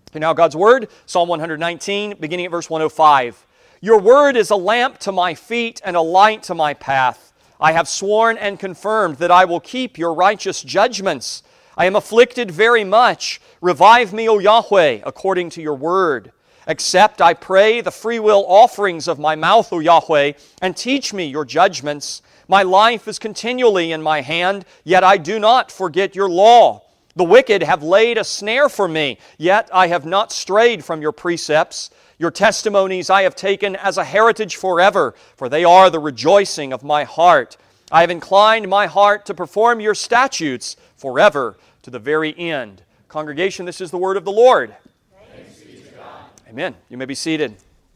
Okay, now God's Word, Psalm 119, beginning at verse 105. Your Word is a lamp to my feet and a light to my path. I have sworn and confirmed that I will keep your righteous judgments. I am afflicted very much. Revive me, O Yahweh, according to your word. Accept, I pray, the freewill offerings of my mouth, O Yahweh, and teach me your judgments. My life is continually in my hand, yet I do not forget your law. The wicked have laid a snare for me, yet I have not strayed from your precepts. Your testimonies I have taken as a heritage forever, for they are the rejoicing of my heart. I have inclined my heart to perform your statutes forever to the very end. Congregation, this is the word of the Lord. Thanks be to God. Amen. You may be seated.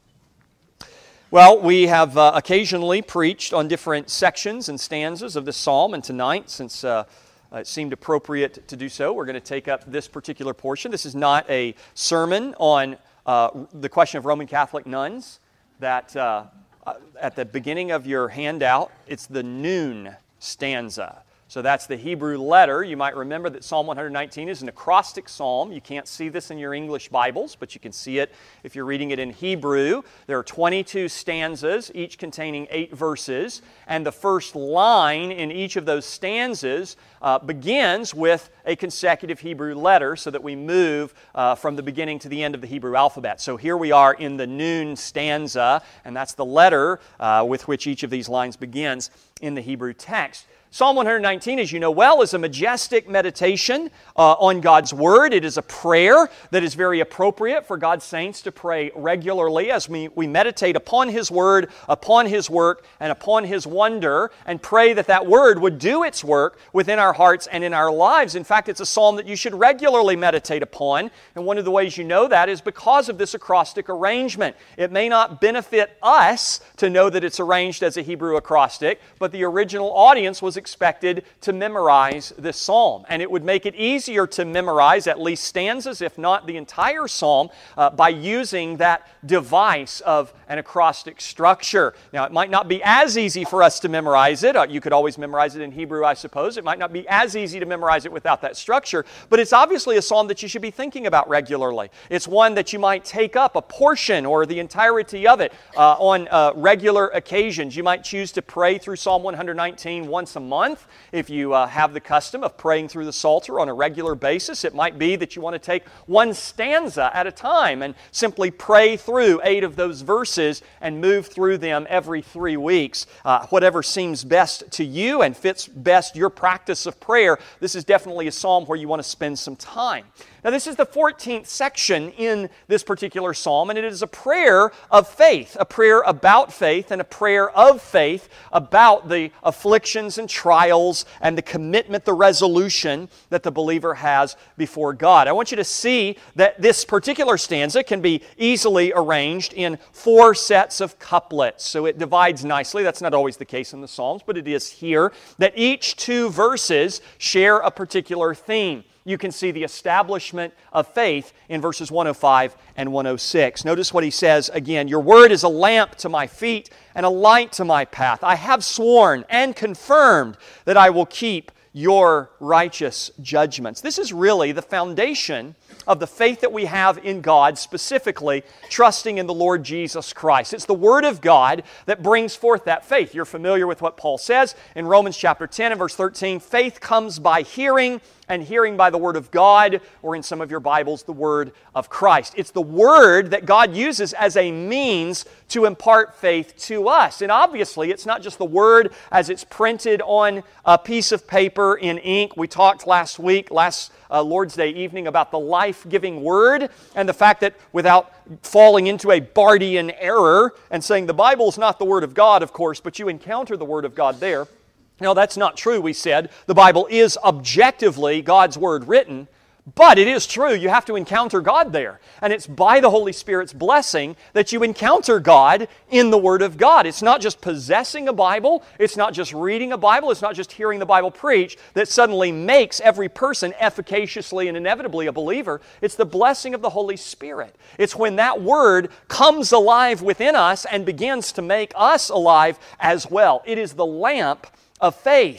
Well, we have occasionally preached on different sections and stanzas of this psalm, and tonight, since it seemed appropriate to do so, we're going to take up this particular portion. This is not a sermon on the question of Roman Catholic nuns. That at the beginning of your handout, it's the noon stanza. So that's the Hebrew letter. You might remember that Psalm 119 is an acrostic psalm. You can't see this in your English Bibles, but you can see it if you're reading it in Hebrew. There are 22 stanzas, each containing 8 verses, and the first line in each of those stanzas begins with a consecutive Hebrew letter so that we move from the beginning to the end of the Hebrew alphabet. So here we are in the noon stanza, and that's the letter with which each of these lines begins in the Hebrew text. Psalm 119, as you know well, is a majestic meditation on God's Word. It is a prayer that is very appropriate for God's saints to pray regularly as we meditate upon His Word, upon His work, and upon His wonder, and pray that that Word would do its work within our hearts and in our lives. In fact, it's a psalm that you should regularly meditate upon, and one of the ways you know that is because of this acrostic arrangement. It may not benefit us to know that it's arranged as a Hebrew acrostic, but the original audience was expected to memorize this psalm. And it would make it easier to memorize at least stanzas, if not the entire psalm, by using that device of an acrostic structure. Now, it might not be as easy for us to memorize it. You could always memorize it in Hebrew, I suppose. It might not be as easy to memorize it without that structure, but it's obviously a psalm that you should be thinking about regularly. It's one that you might take up a portion or the entirety of it on regular occasions. You might choose to pray through Psalm 119 once a month. If you have the custom of praying through the Psalter on a regular basis, it might be that you want to take one stanza at a time and simply pray through 8 of those verses and move through them every 3 weeks. Whatever seems best to you and fits best your practice of prayer, this is definitely a psalm where you want to spend some time. Now, this is the 14th section in this particular psalm, and it is a prayer of faith, a prayer about faith, and a prayer of faith about the afflictions and trials and the commitment, the resolution that the believer has before God. I want you to see that this particular stanza can be easily arranged in 4 sets of couplets. So it divides nicely. That's not always the case in the Psalms, but it is here that each 2 verses share a particular theme. You can see the establishment of faith in verses 105 and 106. Notice what he says again. Your word is a lamp to my feet and a light to my path. I have sworn and confirmed that I will keep your righteous judgments. This is really the foundation of the faith that we have in God, specifically trusting in the Lord Jesus Christ. It's the Word of God that brings forth that faith. You're familiar with what Paul says in Romans chapter 10 and verse 13. Faith comes by hearing, and hearing by the Word of God, or in some of your Bibles, the Word of Christ. It's the Word that God uses as a means to impart faith to us. And obviously, it's not just the Word as it's printed on a piece of paper in ink. We talked last week, Lord's Day evening, about the life-giving Word and the fact that without falling into a Bardian error and saying the Bible's not the Word of God, of course, but you encounter the Word of God there. No, that's not true, we said. The Bible is objectively God's Word written, but it is true you have to encounter God there. And it's by the Holy Spirit's blessing that you encounter God in the Word of God. It's not just possessing a Bible, it's not just reading a Bible, it's not just hearing the Bible preached that suddenly makes every person efficaciously and inevitably a believer. It's the blessing of the Holy Spirit. It's when that Word comes alive within us and begins to make us alive as well. It is the lamp of faith.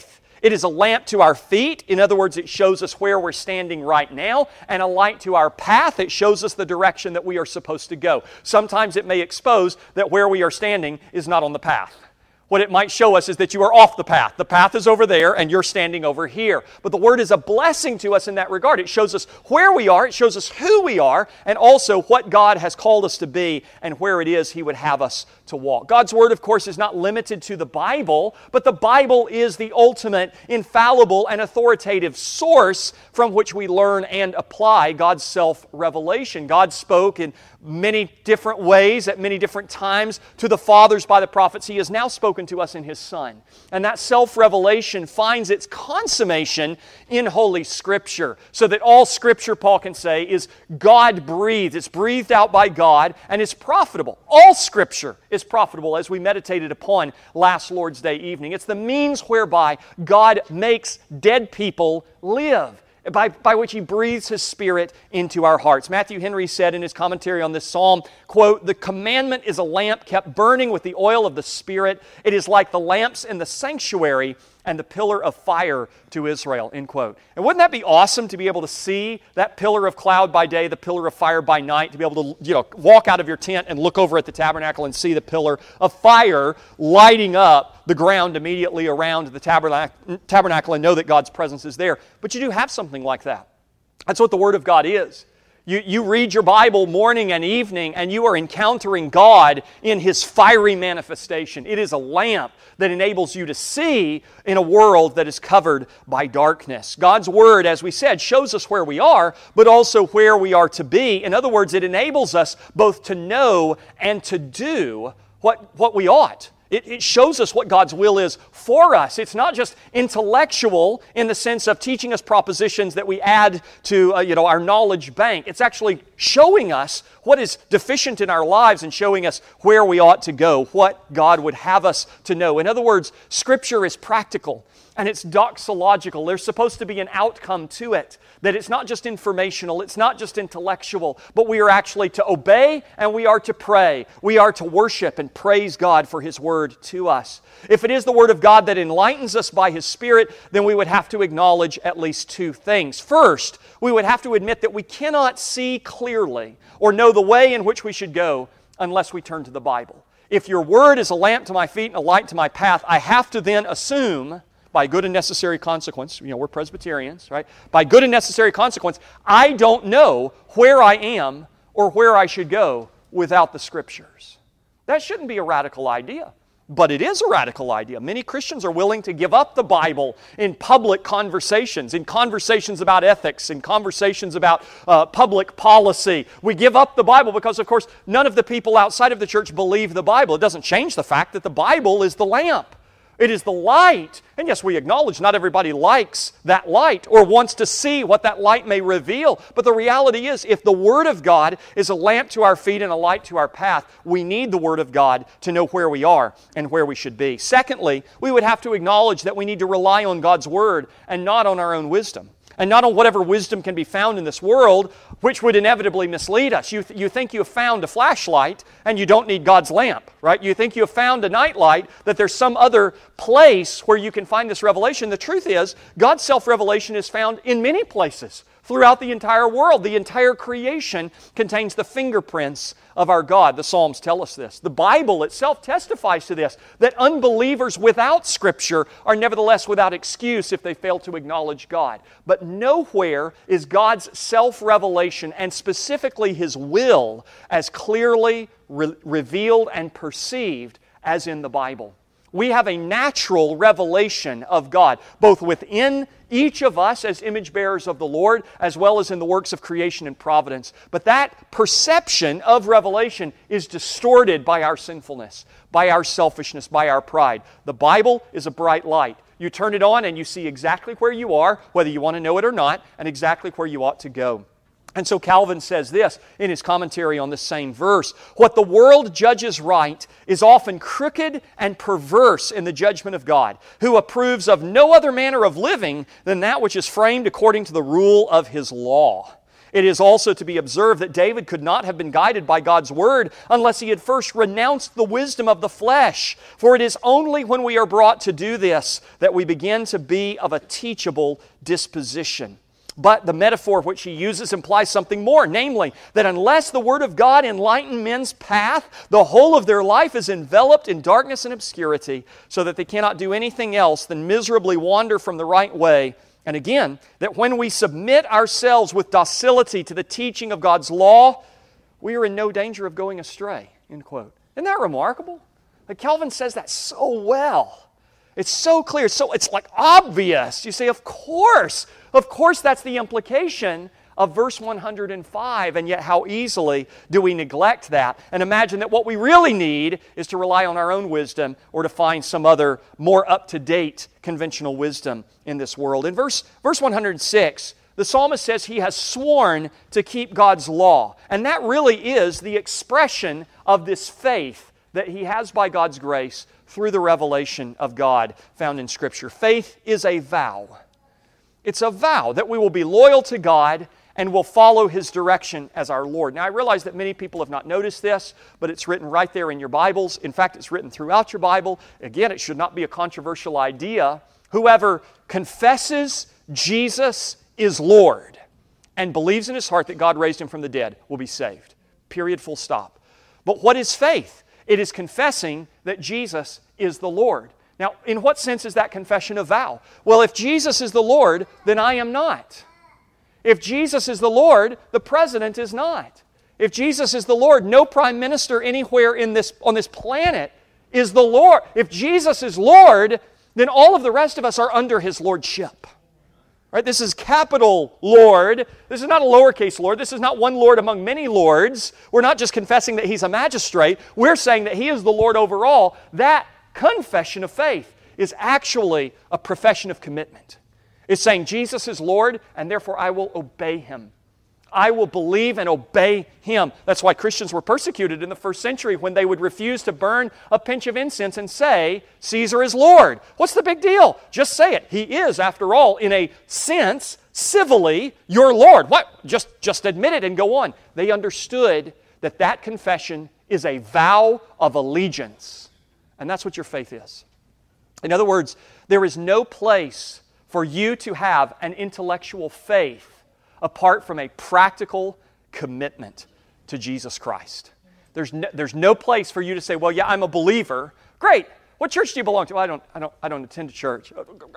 It is a lamp to our feet. In other words, it shows us where we're standing right now, and a light to our path. It shows us the direction that we are supposed to go. Sometimes it may expose that where we are standing is not on the path. What it might show us is that you are off the path. The path is over there and you're standing over here. But the Word is a blessing to us in that regard. It shows us where we are, it shows us who we are, and also what God has called us to be and where it is He would have us to walk. God's Word, of course, is not limited to the Bible, but the Bible is the ultimate, infallible, and authoritative source from which we learn and apply God's self-revelation. God spoke in many different ways at many different times to the fathers by the prophets. He has now spoken to us in His Son. And that self-revelation finds its consummation in Holy Scripture. So that all Scripture, Paul can say, is God-breathed. It's breathed out by God and is profitable. All Scripture is profitable, as we meditated upon last Lord's Day evening. It's the means whereby God makes dead people live, by which He breathes His Spirit into our hearts. Matthew Henry said in his commentary on this psalm, quote, "The commandment is a lamp kept burning with the oil of the Spirit. It is like the lamps in the sanctuary and the pillar of fire to Israel," end quote. And wouldn't that be awesome to be able to see that pillar of cloud by day, the pillar of fire by night, to be able to walk out of your tent and look over at the tabernacle and see the pillar of fire lighting up the ground immediately around the tabernacle and know that God's presence is there. But you do have something like that. That's what the Word of God is. You read your Bible morning and evening, and you are encountering God in His fiery manifestation. It is a lamp that enables you to see in a world that is covered by darkness. God's Word, as we said, shows us where we are, but also where we are to be. In other words, it enables us both to know and to do what we ought. It shows us what God's will is for us. It's not just intellectual in the sense of teaching us propositions that we add to our knowledge bank. It's actually showing us what is deficient in our lives and showing us where we ought to go, what God would have us to know. In other words, Scripture is practical and it's doxological. There's supposed to be an outcome to it, that it's not just informational, it's not just intellectual, but we are actually to obey and we are to pray. We are to worship and praise God for His Word to us. If it is the Word of God that enlightens us by His Spirit, then we would have to acknowledge at least two things. First, we would have to admit that we cannot see clearly or know the way in which we should go unless we turn to the Bible. If your Word is a lamp to my feet and a light to my path, I have to then assume, by good and necessary consequence, we're Presbyterians, right? By good and necessary consequence, I don't know where I am or where I should go without the Scriptures. That shouldn't be a radical idea, but it is a radical idea. Many Christians are willing to give up the Bible in public conversations, in conversations about ethics, in conversations about public policy. We give up the Bible because, of course, none of the people outside of the church believe the Bible. It doesn't change the fact that the Bible is the lamp. It is the light. And yes, we acknowledge not everybody likes that light or wants to see what that light may reveal. But the reality is, if the Word of God is a lamp to our feet and a light to our path, we need the Word of God to know where we are and where we should be. Secondly, we would have to acknowledge that we need to rely on God's Word and not on our own wisdom. And not on whatever wisdom can be found in this world, which would inevitably mislead us. You think you have found a flashlight and you don't need God's lamp, right? You think you have found a nightlight, that there's some other place where you can find this revelation. The truth is, God's self-revelation is found in many places throughout the entire world. The entire creation contains the fingerprints of our God. The Psalms tell us this. The Bible itself testifies to this, that unbelievers without Scripture are nevertheless without excuse if they fail to acknowledge God. But nowhere is God's self-revelation, and specifically His will, as clearly revealed and perceived as in the Bible. We have a natural revelation of God, both within each of us as image bearers of the Lord, as well as in the works of creation and providence. But that perception of revelation is distorted by our sinfulness, by our selfishness, by our pride. The Bible is a bright light. You turn it on and you see exactly where you are, whether you want to know it or not, and exactly where you ought to go. And so Calvin says this in his commentary on this same verse: what the world judges right is often crooked and perverse in the judgment of God, who approves of no other manner of living than that which is framed according to the rule of His law. It is also to be observed that David could not have been guided by God's Word unless he had first renounced the wisdom of the flesh. For it is only when we are brought to do this that we begin to be of a teachable disposition. But the metaphor which he uses implies something more, namely, that unless the Word of God enlighten men's path, the whole of their life is enveloped in darkness and obscurity, so that they cannot do anything else than miserably wander from the right way. And again, that when we submit ourselves with docility to the teaching of God's law, we are in no danger of going astray, end quote. Isn't that remarkable? Like Calvin says that so well. It's so clear, so it's like obvious. You say, of course that's the implication of verse 105, and yet how easily do we neglect that and imagine that what we really need is to rely on our own wisdom or to find some other more up-to-date conventional wisdom in this world. In verse 106, the psalmist says he has sworn to keep God's law, and that really is the expression of this faith that he has by God's grace through the revelation of God found in Scripture. Faith is a vow. It's a vow that we will be loyal to God and will follow His direction as our Lord. Now, I realize that many people have not noticed this, but it's written right there in your Bibles. In fact, it's written throughout your Bible. Again, it should not be a controversial idea. Whoever confesses Jesus is Lord and believes in his heart that God raised Him from the dead will be saved. Period, full stop. But what is faith? It is confessing that Jesus is the Lord. Now, in what sense is that confession a vow? Well, if Jesus is the Lord, then I am not. If Jesus is the Lord, the president is not. If Jesus is the Lord, no prime minister anywhere on this planet is the Lord. If Jesus is Lord, then all of the rest of us are under His lordship. Right? This is capital Lord. This is not a lowercase Lord. This is not one Lord among many lords. We're not just confessing that He's a magistrate. We're saying that He is the Lord over all. That confession of faith is actually a profession of commitment. It's saying Jesus is Lord, and therefore I will obey Him. I will believe and obey Him. That's why Christians were persecuted in the first century when they would refuse to burn a pinch of incense and say, Caesar is Lord. What's the big deal? Just say it. He is, after all, in a sense, civilly, your Lord. What? Just admit it and go on. They understood that that confession is a vow of allegiance. And that's what your faith is. In other words, there is no place for you to have an intellectual faith apart from a practical commitment to Jesus Christ. There's no place for you to say, well, yeah, I'm a believer. Great. What church do you belong to? Well, I don't attend a church.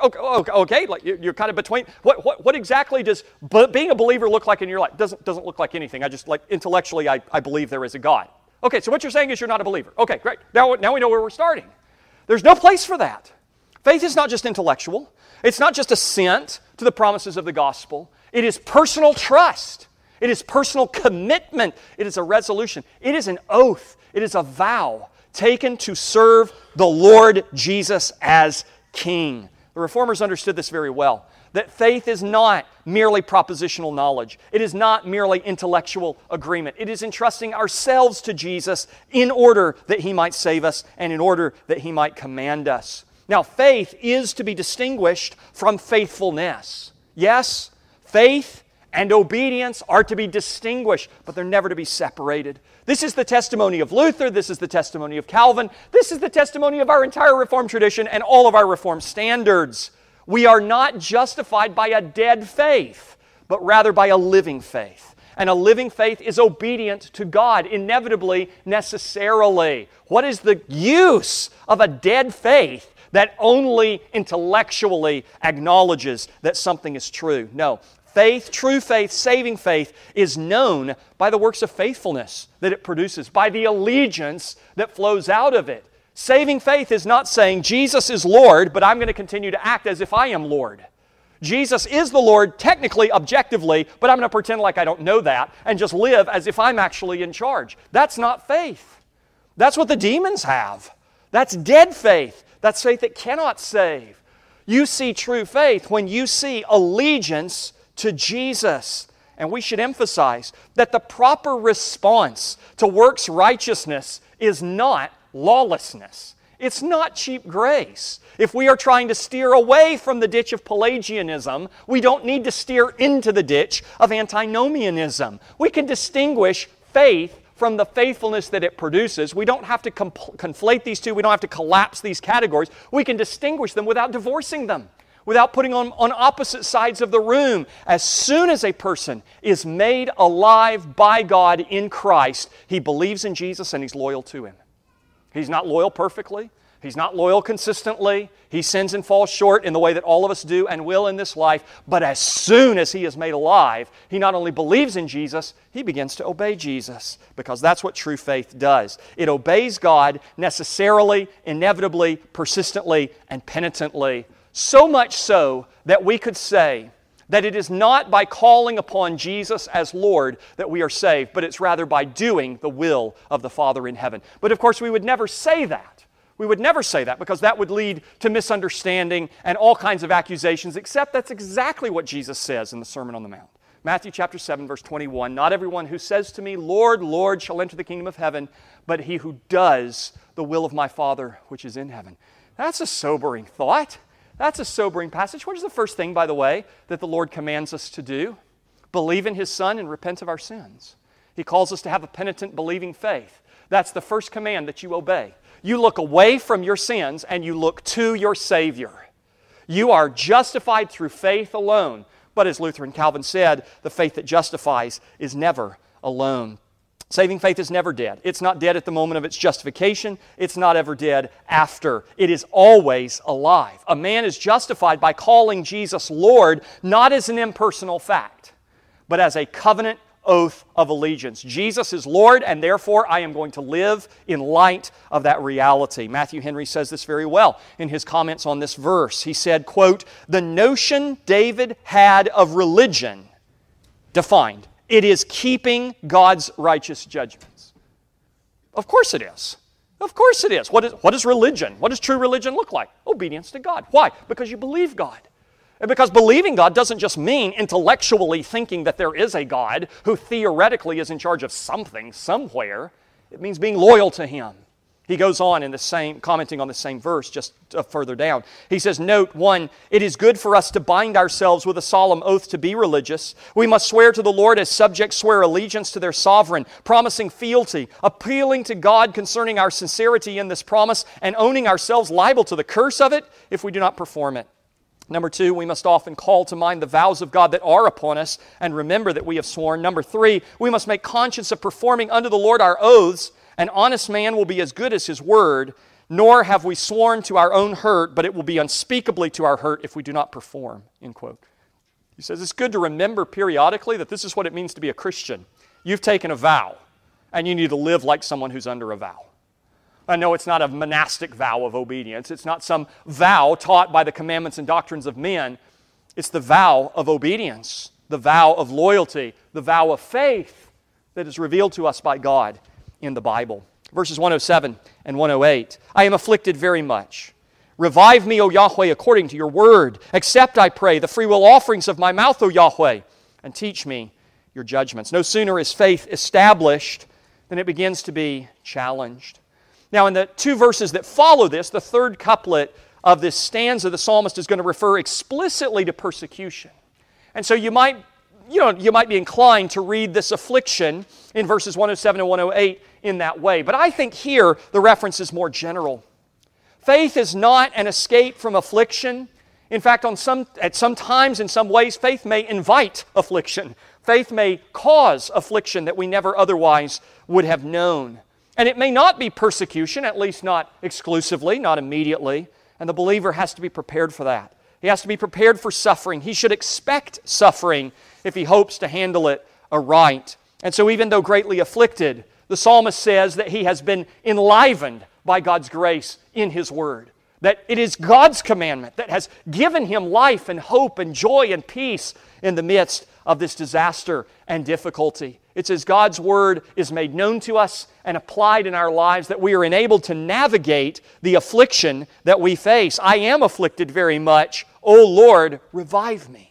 Okay. Like you're kind of between. What exactly does being a believer look like in your life? Doesn't look like anything. I just intellectually I believe there is a God. Okay, so what you're saying is you're not a believer. Okay, great. Now we know where we're starting. There's no place for that. Faith is not just intellectual. It's not just assent to the promises of the gospel. It is personal trust. It is personal commitment. It is a resolution. It is an oath. It is a vow taken to serve the Lord Jesus as King. The Reformers understood this very well, that faith is not merely propositional knowledge. It is not merely intellectual agreement. It is entrusting ourselves to Jesus in order that He might save us and in order that He might command us. Now, faith is to be distinguished from faithfulness. Yes, faith and obedience are to be distinguished, but they're never to be separated. This is the testimony of Luther. This is the testimony of Calvin. This is the testimony of our entire Reformed tradition and all of our Reformed standards. We are not justified by a dead faith, but rather by a living faith. And a living faith is obedient to God, inevitably, necessarily. What is the use of a dead faith that only intellectually acknowledges that something is true? No. Faith, true faith, saving faith, is known by the works of faithfulness that it produces, by the allegiance that flows out of it. Saving faith is not saying, Jesus is Lord, but I'm going to continue to act as if I am Lord. Jesus is the Lord, technically, objectively, but I'm going to pretend like I don't know that and just live as if I'm actually in charge. That's not faith. That's what the demons have. That's dead faith. That's faith that cannot save. You see true faith when you see allegiance to Jesus. And we should emphasize that the proper response to works righteousness is not lawlessness. It's not cheap grace. If we are trying to steer away from the ditch of Pelagianism, we don't need to steer into the ditch of antinomianism. We can distinguish faith from the faithfulness that it produces. We don't have to conflate these two. We don't have to collapse these categories. We can distinguish them without divorcing them, without putting on opposite sides of the room. As soon as a person is made alive by God in Christ, he believes in Jesus and he's loyal to Him. He's not loyal perfectly. He's not loyal consistently. He sins and falls short in the way that all of us do and will in this life. But as soon as he is made alive, he not only believes in Jesus, he begins to obey Jesus, because that's what true faith does. It obeys God necessarily, inevitably, persistently, and penitently. So much so that we could say that it is not by calling upon Jesus as Lord that we are saved, but it's rather by doing the will of the Father in heaven. But of course, we would never say that. We would never say that, because that would lead to misunderstanding and all kinds of accusations, except that's exactly what Jesus says in the Sermon on the Mount. Matthew chapter 7, verse 21, "Not everyone who says to me, 'Lord, Lord,' shall enter the kingdom of heaven, but he who does the will of my Father which is in heaven." That's a sobering thought. That's a sobering passage. What is the first thing, by the way, that the Lord commands us to do? Believe in His Son and repent of our sins. He calls us to have a penitent, believing faith. That's the first command that you obey. You look away from your sins and you look to your Savior. You are justified through faith alone. But as Luther and Calvin said, the faith that justifies is never alone. Saving faith is never dead. It's not dead at the moment of its justification. It's not ever dead after. It is always alive. A man is justified by calling Jesus Lord, not as an impersonal fact, but as a covenant oath of allegiance. Jesus is Lord, and therefore I am going to live in light of that reality. Matthew Henry says this very well in his comments on this verse. He said, quote, "The notion David had of religion defined. It is keeping God's righteous judgments." Of course it is. Of course it is. What is religion? What does true religion look like? Obedience to God. Why? Because you believe God. And because believing God doesn't just mean intellectually thinking that there is a God who theoretically is in charge of something somewhere. It means being loyal to Him. He goes on in the same, commenting on the same verse just further down. He says, note 1, "It is good for us to bind ourselves with a solemn oath to be religious. We must swear to the Lord as subjects swear allegiance to their sovereign, promising fealty, appealing to God concerning our sincerity in this promise, and owning ourselves liable to the curse of it if we do not perform it. Number 2, we must often call to mind the vows of God that are upon us and remember that we have sworn. Number 3, we must make conscience of performing unto the Lord our oaths. An honest man will be as good as his word, nor have we sworn to our own hurt, but it will be unspeakably to our hurt if we do not perform." End quote. He says it's good to remember periodically that this is what it means to be a Christian. You've taken a vow, and you need to live like someone who's under a vow. I know it's not a monastic vow of obedience. It's not some vow taught by the commandments and doctrines of men. It's the vow of obedience, the vow of loyalty, the vow of faith that is revealed to us by God in the Bible. Verses 107 and 108. "I am afflicted very much. Revive me, O Yahweh, according to your word. Accept, I pray, the freewill offerings of my mouth, O Yahweh, and teach me your judgments." No sooner is faith established than it begins to be challenged. Now, in the 2 verses that follow this, the third couplet of this stanza, the psalmist is going to refer explicitly to persecution. And so you might be inclined to read this affliction in verses 107 and 108 in that way. But I think here the reference is more general. Faith is not an escape from affliction. In fact, at some times, in some ways, faith may invite affliction. Faith may cause affliction that we never otherwise would have known. And it may not be persecution, at least not exclusively, not immediately. And the believer has to be prepared for that. He has to be prepared for suffering. He should expect suffering if he hopes to handle it aright. And so even though greatly afflicted, the psalmist says that he has been enlivened by God's grace in His Word. That it is God's commandment that has given him life and hope and joy and peace in the midst of this disaster and difficulty. It's as God's Word is made known to us and applied in our lives that we are enabled to navigate the affliction that we face. "I am afflicted very much. O Lord, revive me.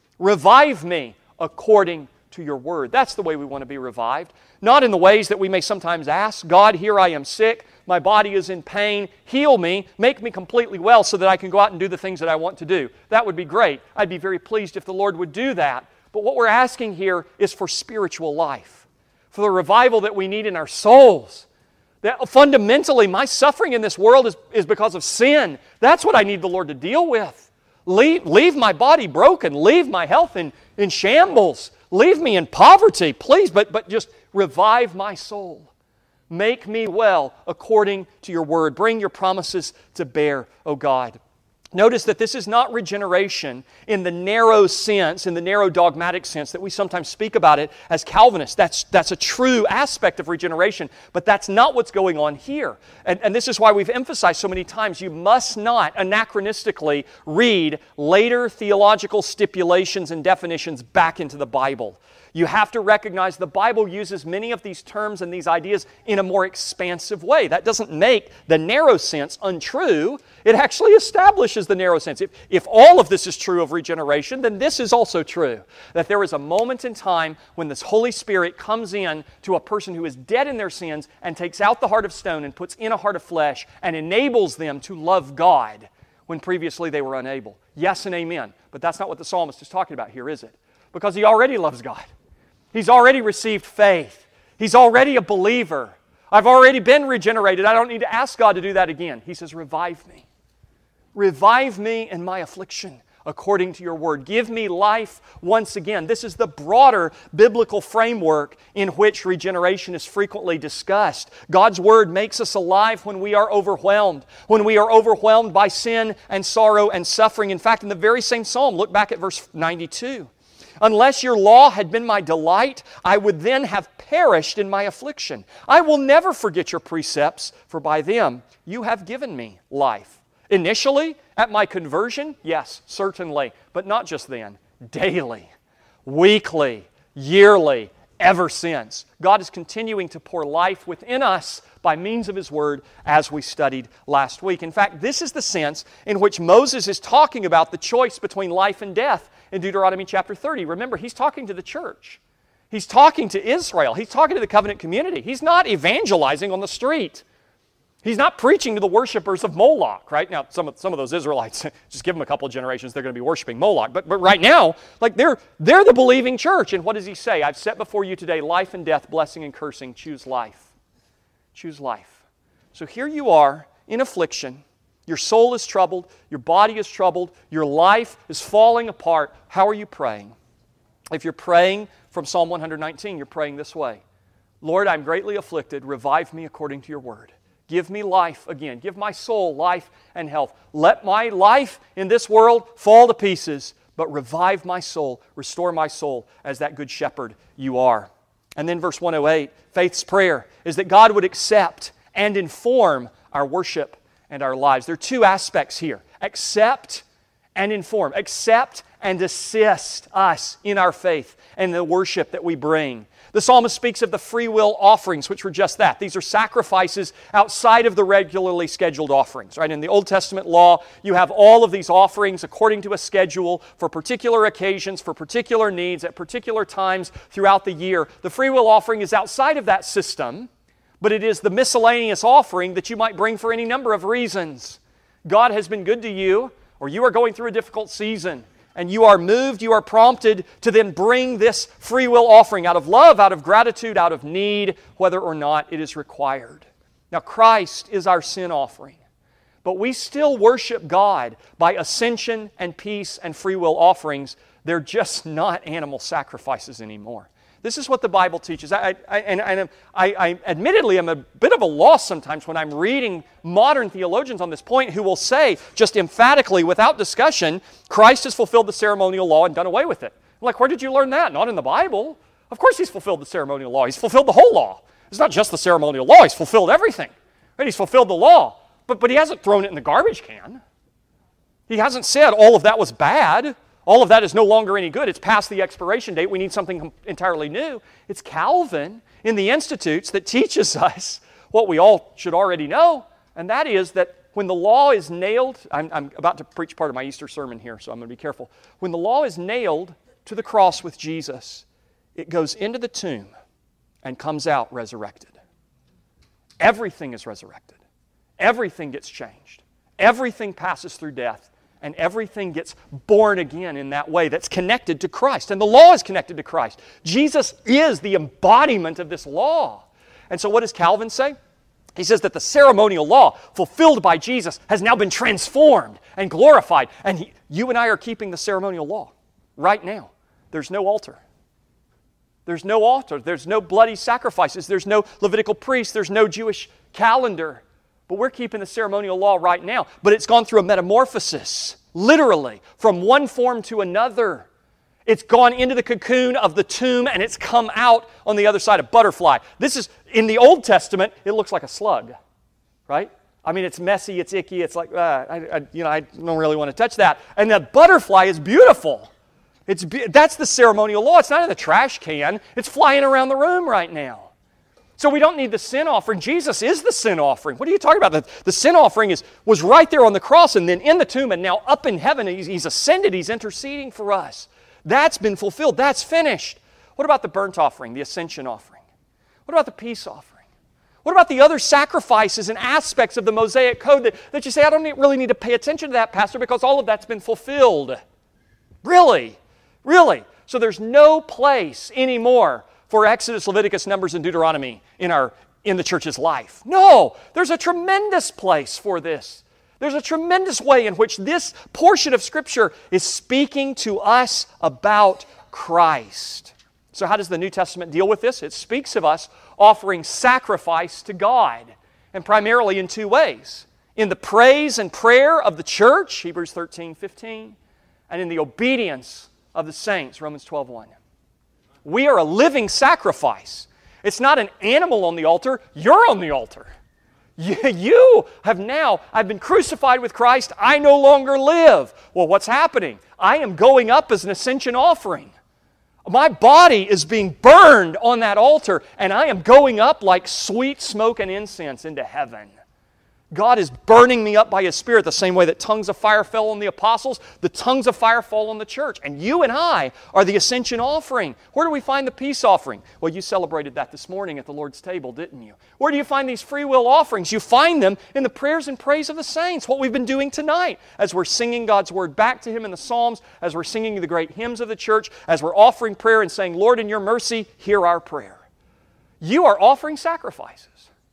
Revive me according to your word." That's the way we want to be revived. Not in the ways that we may sometimes ask, "God, here I am sick. my body is in pain, heal me, make me completely well so that I can go out and do the things that I want to do. That would be great. I'd be very pleased if the Lord would do that. But what we're asking here is for spiritual life, for the revival that we need in our souls. That fundamentally, my suffering in this world is because of sin. That's what I need the Lord to deal with. Leave my body broken. Leave my health in shambles. Leave me in poverty, please, but just revive my soul. Make me well according to your word. Bring your promises to bear, O God. Notice that this is not regeneration in the narrow sense, in the narrow dogmatic sense that we sometimes speak about it as Calvinists. That's a true aspect of regeneration, but that's not what's going on here. And this is why we've emphasized so many times, you must not anachronistically read later theological stipulations and definitions back into the Bible. You have to recognize the Bible uses many of these terms and these ideas in a more expansive way. That doesn't make the narrow sense untrue. It actually establishes the narrow sense. If all of this is true of regeneration, then this is also true. That there is a moment in time when this Holy Spirit comes in to a person who is dead in their sins and takes out the heart of stone and puts in a heart of flesh and enables them to love God when previously they were unable. Yes and amen. But that's not what the psalmist is talking about here, is it? Because he already loves God. He's already received faith. He's already a believer. I've already been regenerated. I don't need to ask God to do that again. He says, revive me. Revive me in my affliction according to your word. Give me life once again. This is the broader biblical framework in which regeneration is frequently discussed. God's word makes us alive when we are overwhelmed by sin and sorrow and suffering. In fact, in the very same psalm, look back at verse 92. Unless your law had been my delight, I would then have perished in my affliction. I will never forget your precepts, for by them you have given me life. Initially, at my conversion, yes, certainly, but not just then. Daily, weekly, yearly, ever since. God is continuing to pour life within us by means of His Word as we studied last week. In fact, this is the sense in which Moses is talking about the choice between life and death in Deuteronomy chapter 30. Remember, he's talking to the church. He's talking to Israel. He's talking to the covenant community. He's not evangelizing on the street. He's not preaching to the worshipers of Moloch, right? Now, some of those Israelites, just give them a couple of generations, they're going to be worshiping Moloch. But right now, like they're the believing church. And what does he say? I've set before you today life and death, blessing and cursing. Choose life. Choose life. So here you are in affliction. Your soul is troubled. Your body is troubled. Your life is falling apart. How are you praying? If you're praying from Psalm 119, you're praying this way. Lord, I'm greatly afflicted. Revive me according to your word. Give me life again. Give my soul life and health. Let my life in this world fall to pieces, but revive my soul. Restore my soul as that good shepherd you are. And then verse 108, faith's prayer is that God would accept and inform our worship and our lives. There are two aspects here. Accept and inform. Accept and assist us in our faith and the worship that we bring. The psalmist speaks of the free will offerings, which were just that. These are sacrifices outside of the regularly scheduled offerings. Right? In the Old Testament law, you have all of these offerings according to a schedule for particular occasions, for particular needs, at particular times throughout the year. The free will offering is outside of that system, but it is the miscellaneous offering that you might bring for any number of reasons. God has been good to you, or you are going through a difficult season, and you are moved, you are prompted to then bring this free will offering out of love, out of gratitude, out of need, whether or not it is required. Now, Christ is our sin offering, but we still worship God by ascension and peace and free will offerings. They're just not animal sacrifices anymore. This is what the Bible teaches. I admittedly am a bit of a loss sometimes when I'm reading modern theologians on this point who will say, just emphatically, without discussion, Christ has fulfilled the ceremonial law and done away with it. I'm like, where did you learn that? Not in the Bible. Of course He's fulfilled the ceremonial law. He's fulfilled the whole law. It's not just the ceremonial law. He's fulfilled everything. Right? He's fulfilled the law. But He hasn't thrown it in the garbage can. He hasn't said all of that was bad. All of that is no longer any good. It's past the expiration date. We need something entirely new. It's Calvin in the Institutes that teaches us what we all should already know, and that is that when the law is nailed, I'm about to preach part of my Easter sermon here, so I'm going to be careful. When the law is nailed to the cross with Jesus, it goes into the tomb and comes out resurrected. everything is resurrected. Everything gets changed. Everything passes through death, and everything gets born again in that way that's connected to Christ. And the law is connected to Christ. Jesus is the embodiment of this law. And so what does Calvin say? He says that the ceremonial law fulfilled by Jesus has now been transformed and glorified. And you and I are keeping the ceremonial law right now. There's no altar. There's no altar. There's no bloody sacrifices. There's no Levitical priest. There's no Jewish calendar. But we're keeping the ceremonial law right now. But it's gone through a metamorphosis, literally, from one form to another. It's gone into the cocoon of the tomb and it's come out on the other side, a butterfly. This is, in the Old Testament, it looks like a slug, right? I mean, it's messy, it's icky, it's like, I don't really want to touch that. And the butterfly is beautiful. That's the ceremonial law. It's not in the trash can. It's flying around the room right now. So we don't need the sin offering. Jesus is the sin offering. What are you talking about? The sin offering was right there on the cross and then in the tomb and now up in heaven. He's ascended. He's interceding for us. That's been fulfilled. That's finished. What about the burnt offering, the ascension offering? What about the peace offering? What about the other sacrifices and aspects of the Mosaic code that you say, I don't really need to pay attention to that, Pastor, because all of that's been fulfilled? Really? Really? So there's no place anymore for Exodus, Leviticus, Numbers, and Deuteronomy in the church's life. No! There's a tremendous place for this. There's a tremendous way in which this portion of Scripture is speaking to us about Christ. So how does the New Testament deal with this? It speaks of us offering sacrifice to God, and primarily in two ways. In the praise and prayer of the church, Hebrews 13:15, and in the obedience of the saints, Romans 12:1. We are a living sacrifice. It's not an animal on the altar. You're on the altar. You have now, I've been crucified with Christ. I no longer live. Well, what's happening? I am going up as an ascension offering. My body is being burned on that altar, and I am going up like sweet smoke and incense into heaven. God is burning me up by His Spirit the same way that tongues of fire fell on the apostles. The tongues of fire fall on the church. And you and I are the ascension offering. Where do we find the peace offering? Well, you celebrated that this morning at the Lord's table, didn't you? Where do you find these free will offerings? You find them in the prayers and praise of the saints, what we've been doing tonight as we're singing God's Word back to Him in the Psalms, as we're singing the great hymns of the church, as we're offering prayer and saying, Lord, in your mercy, hear our prayer. You are offering sacrifices.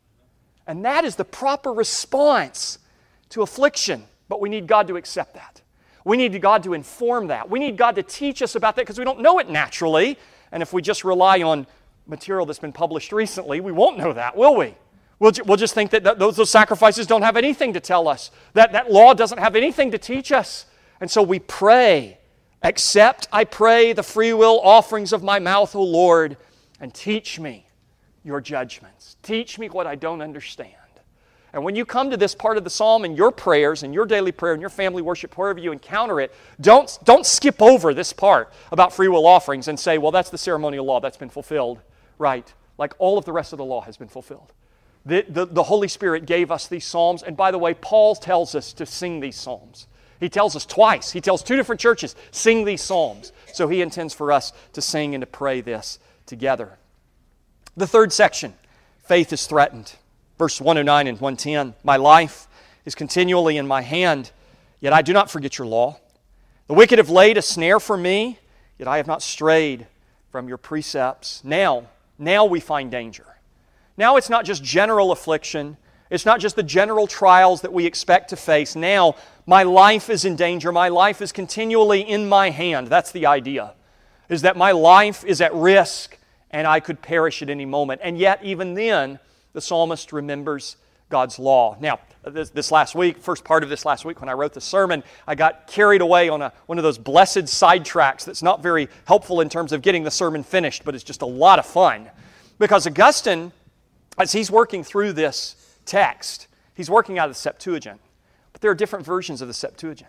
And that is the proper response to affliction. But we need God to accept that. We need God to inform that. We need God to teach us about that because we don't know it naturally. And if we just rely on material that's been published recently, we won't know that, will we? We'll just think that those sacrifices don't have anything to tell us. That law doesn't have anything to teach us. And so we pray, accept, I pray, the free will offerings of my mouth, O Lord, and teach me your judgments. Teach me what I don't understand. And when you come to this part of the psalm in your prayers, in your daily prayer, in your family worship, wherever you encounter it, don't skip over this part about free will offerings and say, well, that's the ceremonial law, that's been fulfilled. Right. Like all of the rest of the law has been fulfilled. The Holy Spirit gave us these psalms. And by the way, Paul tells us to sing these psalms. He tells us twice. He tells two different churches, sing these psalms. So he intends for us to sing and to pray this together. The third section, faith is threatened. Verse 109 and 110, my life is continually in my hand, yet I do not forget your law. The wicked have laid a snare for me, yet I have not strayed from your precepts. Now we find danger. Now it's not just general affliction. It's not just the general trials that we expect to face. Now my life is in danger. My life is continually in my hand. That's the idea, is that my life is at risk and I could perish at any moment. And yet, even then, the psalmist remembers God's law. Now, this last week, first part of this last week when I wrote the sermon, I got carried away on one of those blessed sidetracks that's not very helpful in terms of getting the sermon finished, but it's just a lot of fun. Because Augustine, as he's working through this text, he's working out of the Septuagint. But there are different versions of the Septuagint.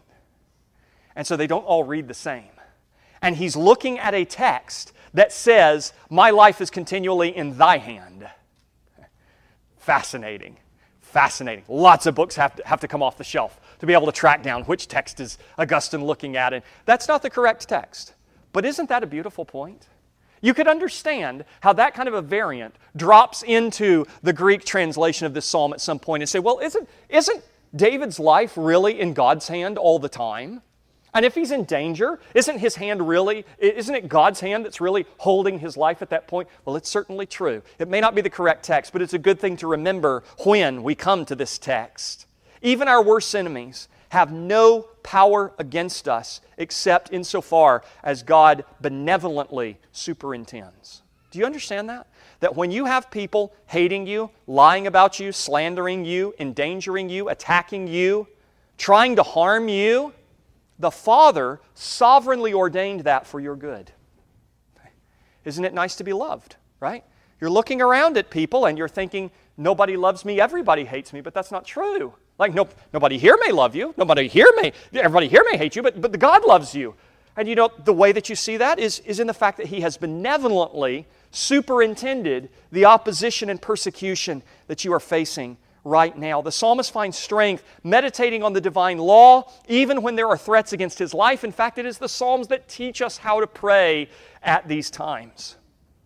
And so they don't all read the same. And he's looking at a text that says, my life is continually in thy hand. Fascinating. Fascinating. Lots of books have to come off the shelf to be able to track down which text is Augustine looking at. And that's not the correct text. But isn't that a beautiful point? You could understand how that kind of a variant drops into the Greek translation of this psalm at some point and say, well, isn't David's life really in God's hand all the time? And if he's in danger, isn't it God's hand that's really holding his life at that point? Well, it's certainly true. It may not be the correct text, but it's a good thing to remember when we come to this text. Even our worst enemies have no power against us except insofar as God benevolently superintends. Do you understand that? That when you have people hating you, lying about you, slandering you, endangering you, attacking you, trying to harm you, the Father sovereignly ordained that for your good. Isn't it nice to be loved, right? You're looking around at people and you're thinking, nobody loves me, everybody hates me, but that's not true. Like, nobody here may love you, everybody here may hate you, but God loves you. And you know, the way that you see that is in the fact that He has benevolently superintended the opposition and persecution that you are facing right now. The psalmist finds strength meditating on the divine law, even when there are threats against his life. In fact, it is the Psalms that teach us how to pray at these times.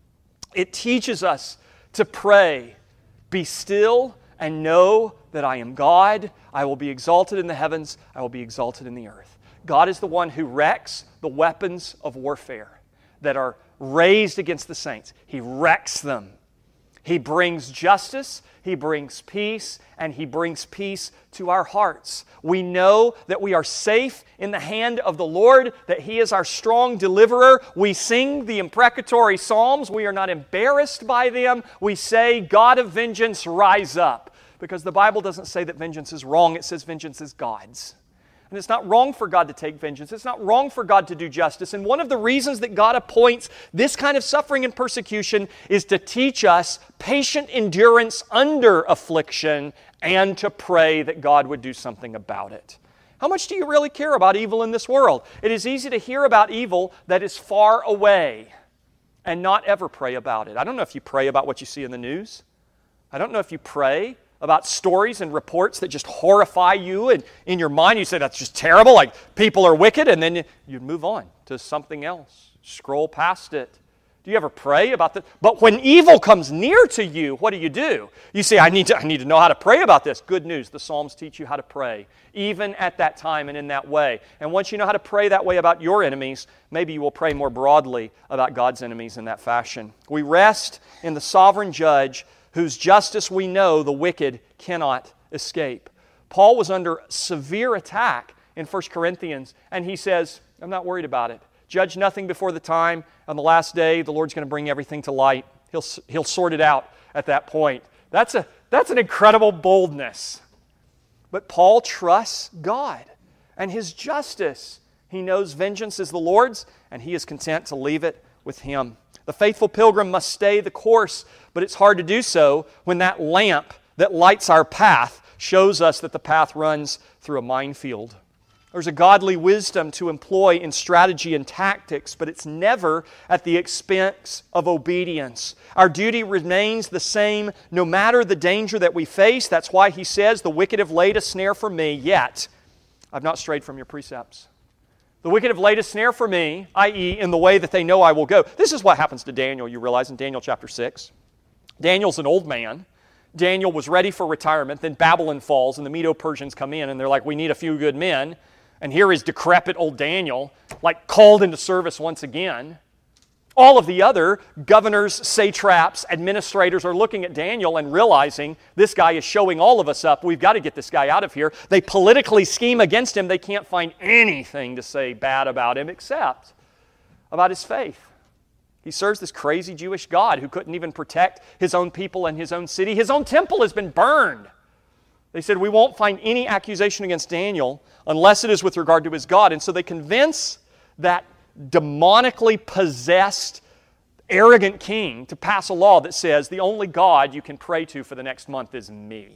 It teaches us to pray, be still and know that I am God. I will be exalted in the heavens. I will be exalted in the earth. God is the one who wrecks the weapons of warfare that are raised against the saints. He wrecks them. He brings justice, He brings peace, and He brings peace to our hearts. We know that we are safe in the hand of the Lord, that He is our strong deliverer. We sing the imprecatory psalms. We are not embarrassed by them. We say, God of vengeance, rise up. Because the Bible doesn't say that vengeance is wrong. It says vengeance is God's. And it's not wrong for God to take vengeance. It's not wrong for God to do justice. And one of the reasons that God appoints this kind of suffering and persecution is to teach us patient endurance under affliction and to pray that God would do something about it. How much do you really care about evil in this world? It is easy to hear about evil that is far away and not ever pray about it. I don't know if you pray about what you see in the news. I don't know if you pray about stories and reports that just horrify you, and in your mind you say, that's just terrible, like people are wicked, and then you move on to something else. Scroll past it. Do you ever pray about that? But when evil comes near to you, what do? You say, I need to know how to pray about this. Good news, the Psalms teach you how to pray, even at that time and in that way. And once you know how to pray that way about your enemies, maybe you will pray more broadly about God's enemies in that fashion. We rest in the sovereign judge whose justice we know the wicked cannot escape. Paul was under severe attack in 1 Corinthians, and he says, I'm not worried about it. Judge nothing before the time. On the last day, the Lord's going to bring everything to light. He'll sort it out at that point. That's an incredible boldness. But Paul trusts God and His justice. He knows vengeance is the Lord's, and he is content to leave it with Him. The faithful pilgrim must stay the course, but it's hard to do so when that lamp that lights our path shows us that the path runs through a minefield. There's a godly wisdom to employ in strategy and tactics, but it's never at the expense of obedience. Our duty remains the same no matter the danger that we face. That's why he says, the wicked have laid a snare for me, yet I've not strayed from your precepts. The wicked have laid a snare for me, i.e., in the way that they know I will go. This is what happens to Daniel, you realize, in Daniel chapter 6. Daniel's an old man. Daniel was ready for retirement. Then Babylon falls, and the Medo-Persians come in, and they're like, we need a few good men. And here is decrepit old Daniel, like called into service once again. All of the other governors, satraps, administrators are looking at Daniel and realizing this guy is showing all of us up. We've got to get this guy out of here. They politically scheme against him. They can't find anything to say bad about him except about his faith. He serves this crazy Jewish God who couldn't even protect his own people and his own city. His own temple has been burned. They said, we won't find any accusation against Daniel unless it is with regard to his God. And so they convince that demonically possessed, arrogant king to pass a law that says the only God you can pray to for the next month is me.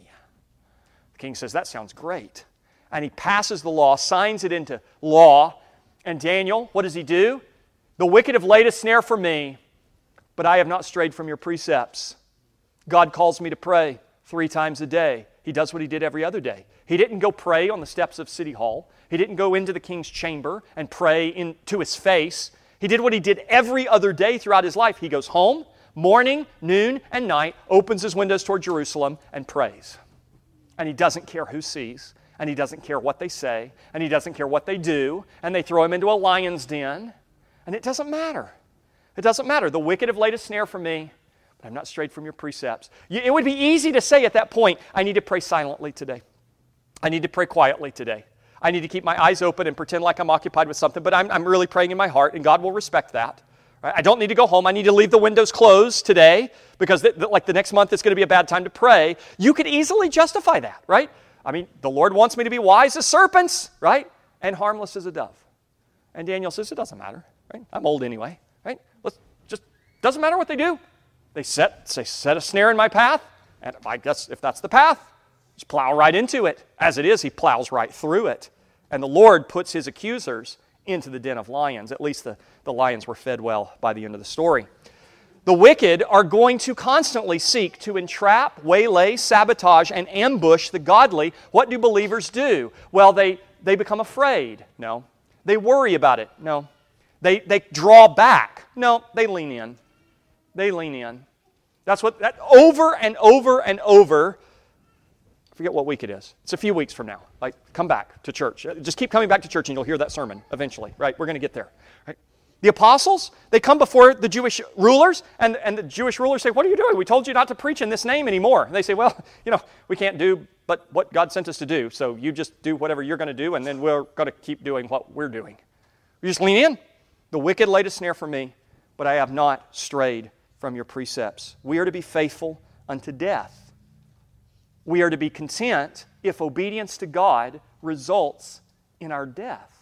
The king says, that sounds great. And he passes the law, signs it into law. And Daniel, what does he do? The wicked have laid a snare for me, but I have not strayed from your precepts. God calls me to pray 3 times a day. He does what he did every other day. He didn't go pray on the steps of City Hall. He didn't go into the king's chamber and pray to his face. He did what he did every other day throughout his life. He goes home, morning, noon, and night, opens his windows toward Jerusalem, and prays. And he doesn't care who sees, and he doesn't care what they say, and he doesn't care what they do, and they throw him into a lion's den, and it doesn't matter. It doesn't matter. The wicked have laid a snare for me, but I'm not strayed from your precepts. It would be easy to say at that point, I need to pray silently today. I need to pray quietly today. I need to keep my eyes open and pretend like I'm occupied with something, but I'm really praying in my heart, and God will respect that. Right? I don't need to go home. I need to leave the windows closed today because like the next month it's going to be a bad time to pray. You could easily justify that, right? I mean, the Lord wants me to be wise as serpents, right? And harmless as a dove. And Daniel says, it doesn't matter, right? I'm old anyway, right? Doesn't matter what they do. They set a snare in my path, and I guess if that's the path, just plow right into it. As it is, he plows right through it. And the Lord puts his accusers into the den of lions. At least the lions were fed well by the end of the story. The wicked are going to constantly seek to entrap, waylay, sabotage, and ambush the godly. What do believers do? Well, they become afraid. No. They worry about it. No. They draw back. No. They lean in. They lean in. That's what, that over and over and over. I forget what week it is. It's a few weeks from now. Like, come back to church. Just keep coming back to church and you'll hear that sermon eventually, right? We're going to get there, right? The apostles, they come before the Jewish rulers, and the Jewish rulers say, what are you doing? We told you not to preach in this name anymore. And they say, well, we can't do but what God sent us to do, so you just do whatever you're going to do, and then we're going to keep doing what we're doing. We just lean in. The wicked laid a snare for me, but I have not strayed from your precepts. We are to be faithful unto death. We are to be content if obedience to God results in our death.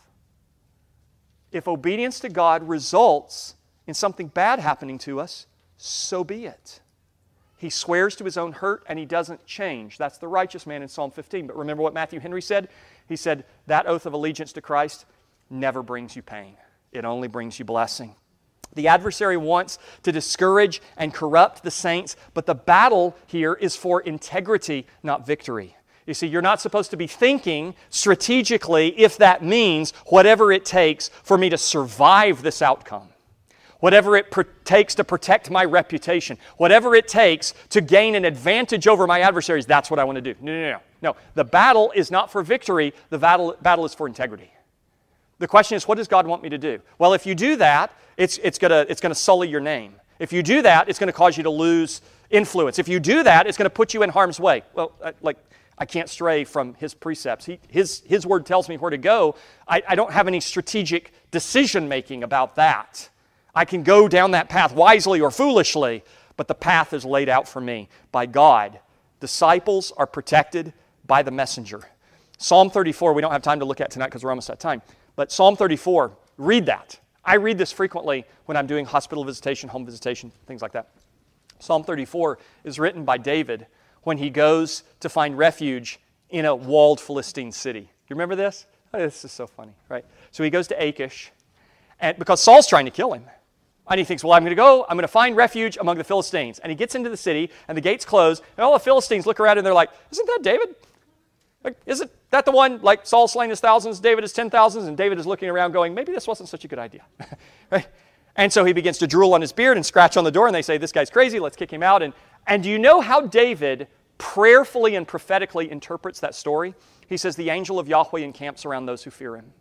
If obedience to God results in something bad happening to us, so be it. He swears to his own hurt and he doesn't change. That's the righteous man in Psalm 15. But remember what Matthew Henry said? He said, that oath of allegiance to Christ never brings you pain. It only brings you blessing. The adversary wants to discourage and corrupt the saints, but the battle here is for integrity, not victory. You see, you're not supposed to be thinking strategically if that means whatever it takes for me to survive this outcome. Whatever it takes to protect my reputation. Whatever it takes to gain an advantage over my adversaries, that's what I want to do. No. The battle is not for victory. The battle is for integrity. The question is, what does God want me to do? Well, if you do that, it's going to sully your name. If you do that, it's going to cause you to lose influence. If you do that, it's going to put you in harm's way. Well, I can't stray from His precepts. His word tells me where to go. I don't have any strategic decision-making about that. I can go down that path wisely or foolishly, but the path is laid out for me by God. Disciples are protected by the messenger. Psalm 34, we don't have time to look at tonight because we're almost at time. But Psalm 34, read that. I read this frequently when I'm doing hospital visitation, home visitation, things like that. Psalm 34 is written by David when he goes to find refuge in a walled Philistine city. You remember this? Oh, this is so funny, right? So he goes to Achish, and because Saul's trying to kill him. And he thinks, well, I'm going to find refuge among the Philistines. And he gets into the city, and the gates close, and all the Philistines look around, and they're like, isn't that David? Like, isn't that the one, like Saul slain his thousands, David his 10,000s, and David is looking around going, maybe this wasn't such a good idea. Right? And so he begins to drool on his beard and scratch on the door, and they say, this guy's crazy, let's kick him out. And do you know how David prayerfully and prophetically interprets that story? He says, the angel of Yahweh encamps around those who fear him.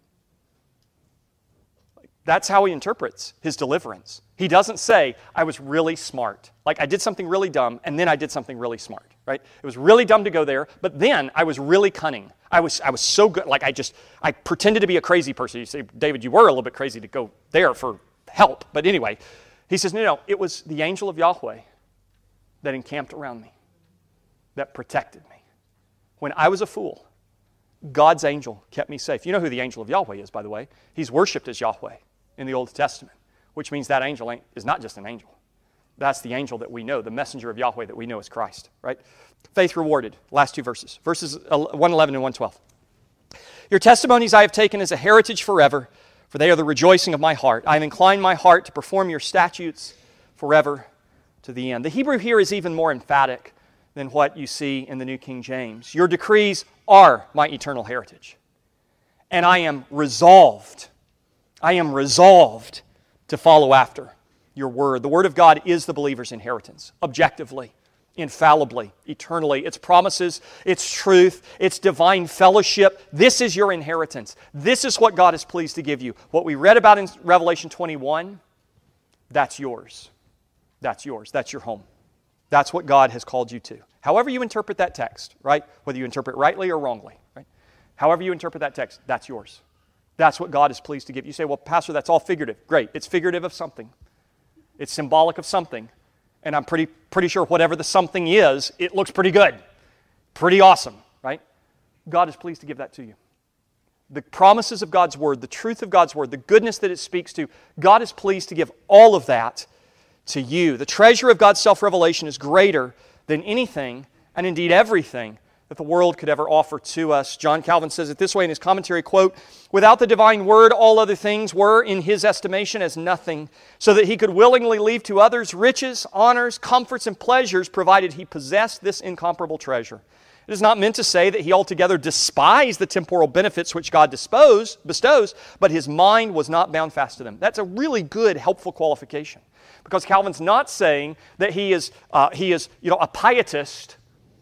That's how he interprets his deliverance. He doesn't say, I was really smart. Like I did something really dumb, and then I did something really smart, right? It was really dumb to go there, but then I was really cunning. I was so good, like I pretended to be a crazy person. You say, David, you were a little bit crazy to go there for help. But anyway, he says, no, it was the angel of Yahweh that encamped around me, that protected me. When I was a fool, God's angel kept me safe. You know who the angel of Yahweh is, by the way. He's worshipped as Yahweh in the Old Testament, which means that angel is not just an angel. That's the angel that we know, the messenger of Yahweh that we know as Christ, right? Faith rewarded, last two verses 111 and 112. Your testimonies I have taken as a heritage forever, for they are the rejoicing of my heart. I have inclined my heart to perform your statutes forever to the end. The Hebrew here is even more emphatic than what you see in the New King James. Your decrees are my eternal heritage. And I am resolved to follow after your Word. The Word of God is the believer's inheritance, objectively, infallibly, eternally. Its promises, its truth, its divine fellowship. This is your inheritance. This is what God is pleased to give you. What we read about in Revelation 21, that's yours. That's yours. That's your home. That's what God has called you to. However you interpret that text, right? Whether you interpret rightly or wrongly, right? However you interpret that text, that's yours. That's what God is pleased to give. You say, well, Pastor, that's all figurative. Great. It's figurative of something. It's symbolic of something. And I'm pretty sure whatever the something is, it looks pretty good. Pretty awesome, right? God is pleased to give that to you. The promises of God's Word, the truth of God's Word, the goodness that it speaks to, God is pleased to give all of that to you. The treasure of God's self-revelation is greater than anything, and indeed everything, that the world could ever offer to us. John Calvin says it this way in his commentary, quote, "Without the divine Word, all other things were, in his estimation, as nothing, so that he could willingly leave to others riches, honors, comforts, and pleasures, provided he possessed this incomparable treasure. It is not meant to say that he altogether despised the temporal benefits which God bestows, but his mind was not bound fast to them." That's a really good, helpful qualification. Because Calvin's not saying that he is a pietist,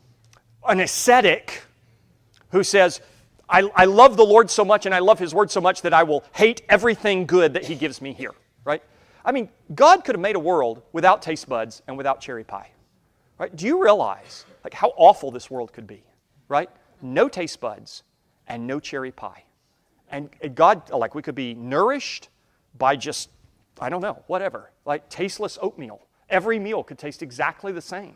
an ascetic who says, I love the Lord so much and I love His Word so much that I will hate everything good that He gives me here, right? I mean, God could have made a world without taste buds and without cherry pie, right? Do you realize how awful this world could be, right? No taste buds and no cherry pie. And God, we could be nourished by just, I don't know, whatever, like tasteless oatmeal. Every meal could taste exactly the same.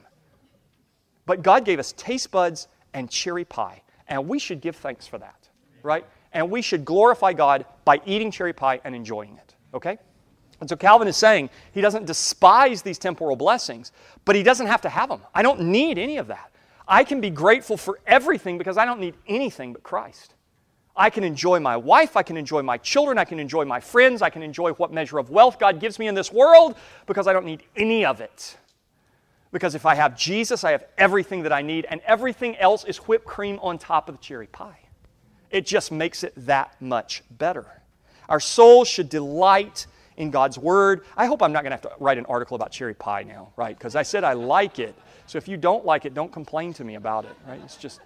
But God gave us taste buds and cherry pie, and we should give thanks for that, right? And we should glorify God by eating cherry pie and enjoying it, okay? And so Calvin is saying he doesn't despise these temporal blessings, but he doesn't have to have them. I don't need any of that. I can be grateful for everything because I don't need anything but Christ. I can enjoy my wife, I can enjoy my children, I can enjoy my friends, I can enjoy what measure of wealth God gives me in this world because I don't need any of it. Because if I have Jesus, I have everything that I need, and everything else is whipped cream on top of the cherry pie. It just makes it that much better. Our souls should delight in God's Word. I hope I'm not going to have to write an article about cherry pie now, right? Because I said I like it. So if you don't like it, don't complain to me about it, right? It's just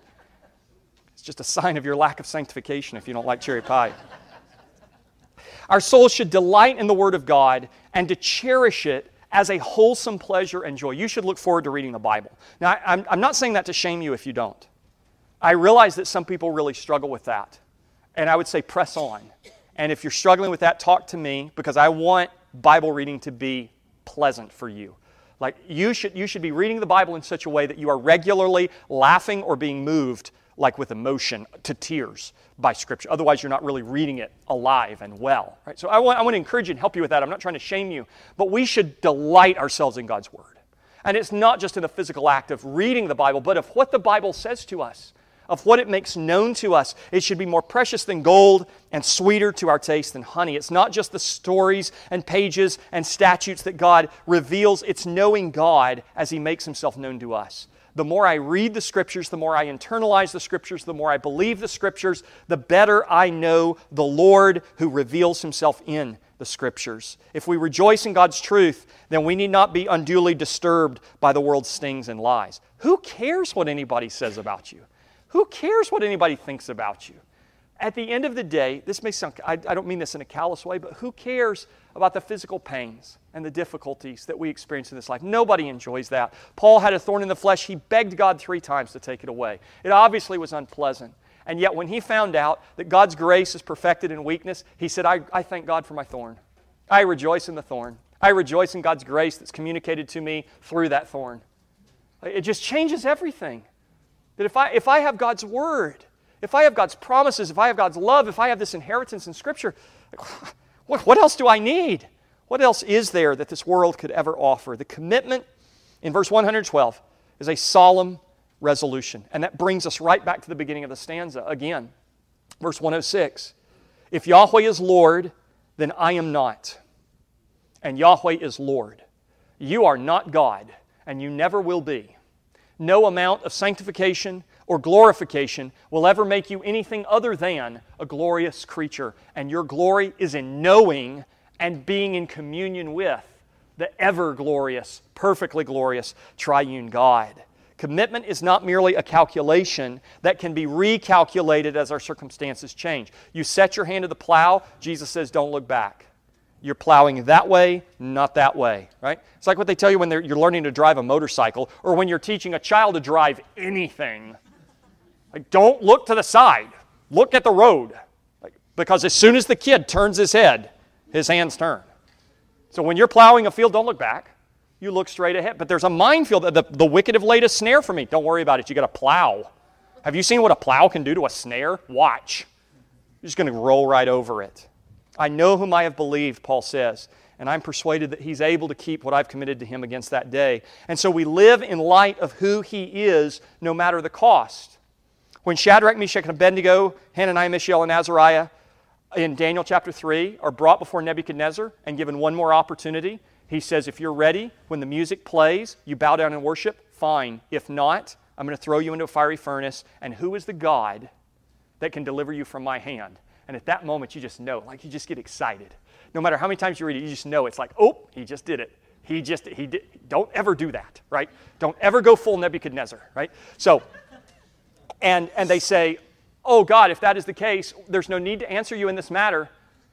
a sign of your lack of sanctification if you don't like cherry pie. Our souls should delight in the Word of God and to cherish it as a wholesome pleasure and joy. You should look forward to reading the Bible. Now, I'm not saying that to shame you if you don't. I realize that some people really struggle with that. And I would say press on. And if you're struggling with that, talk to me, because I want Bible reading to be pleasant for you. Like you should be reading the Bible in such a way that you are regularly laughing or being moved, like with emotion, to tears by Scripture. Otherwise, you're not really reading it alive and well. Right? So I want to encourage you and help you with that. I'm not trying to shame you. But we should delight ourselves in God's Word. And it's not just in the physical act of reading the Bible, but of what the Bible says to us, of what it makes known to us. It should be more precious than gold and sweeter to our taste than honey. It's not just the stories and pages and statutes that God reveals. It's knowing God as He makes Himself known to us. The more I read the Scriptures, the more I internalize the Scriptures, the more I believe the Scriptures, the better I know the Lord who reveals Himself in the Scriptures. If we rejoice in God's truth, then we need not be unduly disturbed by the world's stings and lies. Who cares what anybody says about you? Who cares what anybody thinks about you? At the end of the day, this may sound, I don't mean this in a callous way, but who cares about the physical pains and the difficulties that we experience in this life? Nobody enjoys that. Paul had a thorn in the flesh. He begged God 3 times to take it away. It obviously was unpleasant. And yet when he found out that God's grace is perfected in weakness, he said, I thank God for my thorn. I rejoice in the thorn. I rejoice in God's grace that's communicated to me through that thorn. It just changes everything. That if I have God's Word, if I have God's promises, if I have God's love, if I have this inheritance in Scripture, what else do I need? What else is there that this world could ever offer? The commitment in verse 112 is a solemn resolution. And that brings us right back to the beginning of the stanza again. Verse 106, if Yahweh is Lord, then I am not. And Yahweh is Lord. You are not God, and you never will be. No amount of sanctification or glorification will ever make you anything other than a glorious creature. And your glory is in knowing and being in communion with the ever-glorious, perfectly glorious, triune God. Commitment is not merely a calculation that can be recalculated as our circumstances change. You set your hand to the plow, Jesus says, don't look back. You're plowing that way, not that way, right? It's like what they tell you when you're learning to drive a motorcycle or when you're teaching a child to drive anything. Like, don't look to the side. Look at the road. Because as soon as the kid turns his head, his hands turn. So when you're plowing a field, don't look back. You look straight ahead. But there's a minefield. The wicked have laid a snare for me. Don't worry about it. You got to plow. Have you seen what a plow can do to a snare? Watch. You're just going to roll right over it. I know whom I have believed, Paul says, and I'm persuaded that He's able to keep what I've committed to Him against that day. And so we live in light of who He is, no matter the cost. When Shadrach, Meshach, and Abednego, Hananiah, Mishael, and Azariah, in Daniel chapter 3, are brought before Nebuchadnezzar and given one more opportunity, he says, if you're ready, when the music plays, you bow down and worship, fine. If not, I'm going to throw you into a fiery furnace. And who is the God that can deliver you from my hand? And at that moment, you just know, like you just get excited. No matter how many times you read it, you just know it's like, oh, he just did it. He did. Don't ever do that, right? Don't ever go full Nebuchadnezzar, right? So, and they say, oh God, if that is the case, there's no need to answer you in this matter.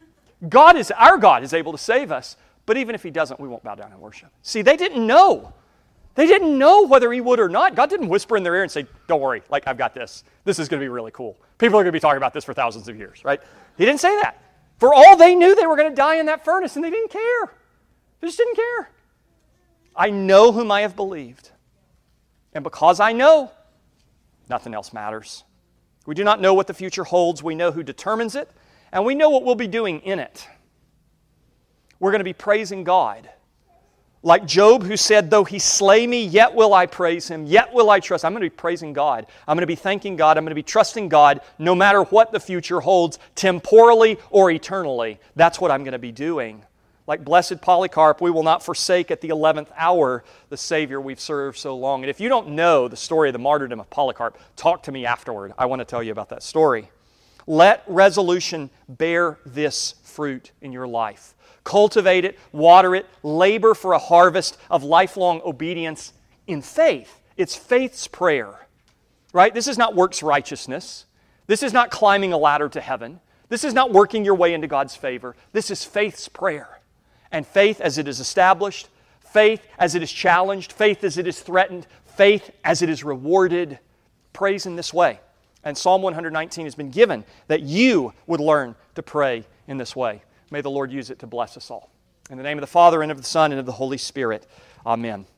Our God is able to save us. But even if He doesn't, we won't bow down and worship. See, they didn't know. They didn't know whether He would or not. God didn't whisper in their ear and say, don't worry, like I've got this. This is going to be really cool. People are going to be talking about this for thousands of years, right? He didn't say that. For all they knew, they were going to die in that furnace, and they didn't care. They just didn't care. I know whom I have believed. And because I know, nothing else matters. We do not know what the future holds. We know who determines it, and we know what we'll be doing in it. We're going to be praising God. Like Job, who said, though He slay me, yet will I praise Him, yet will I trust. I'm going to be praising God. I'm going to be thanking God. I'm going to be trusting God no matter what the future holds, temporally or eternally. That's what I'm going to be doing. Like blessed Polycarp, we will not forsake at the 11th hour the Savior we've served so long. And if you don't know the story of the martyrdom of Polycarp, talk to me afterward. I want to tell you about that story. Let resolution bear this fruit in your life. Cultivate it, water it, labor for a harvest of lifelong obedience in faith. It's faith's prayer, right? This is not works righteousness. This is not climbing a ladder to heaven. This is not working your way into God's favor. This is faith's prayer. And faith as it is established, faith as it is challenged, faith as it is threatened, faith as it is rewarded. Praise in this way. And Psalm 119 has been given that you would learn to pray in this way. May the Lord use it to bless us all. In the name of the Father, and of the Son, and of the Holy Spirit. Amen.